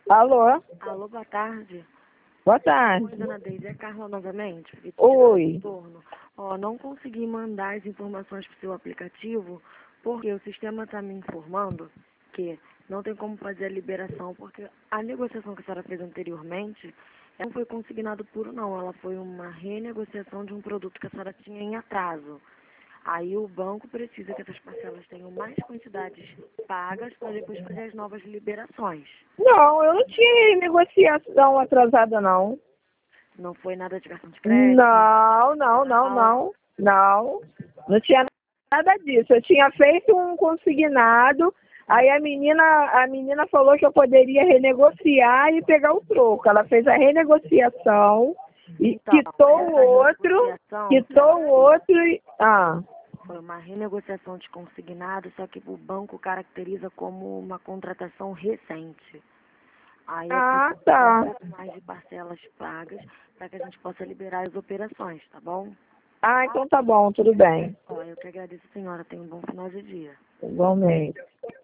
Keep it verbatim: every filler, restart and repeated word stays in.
Alô? Alô, boa tarde. Boa tarde. Oi, dona Deise, é Carla novamente? Fiquei Oi. retorno. Ó, não consegui mandar as informações para o seu aplicativo porque o sistema está me informando que não tem como fazer a liberação porque a negociação que a senhora fez anteriormente não foi consignado puro não, ela foi uma renegociação de um produto que a senhora tinha em atraso. Aí o banco precisa que essas parcelas tenham mais quantidades pagas para depois fazer as novas liberações. Não, eu não tinha negociação atrasada, não. Não foi nada de cartão de crédito? Não, não, não, não. Não. Não tinha nada disso. Eu tinha feito um consignado, aí a menina, a menina falou que eu poderia renegociar e pegar o troco. Ela fez a renegociação e Então, quitou o essa outro, renegociação quitou o outro e... Ah. foi uma renegociação de consignado, só que o banco caracteriza como uma contratação recente. Aí eu Ah, preciso ter um tá. pouco mais de parcelas pagas para que a gente possa liberar as operações, tá bom? Ah, então tá bom, tudo bem. Ó, eu que agradeço, senhora. Tenha um bom final de dia. Igualmente.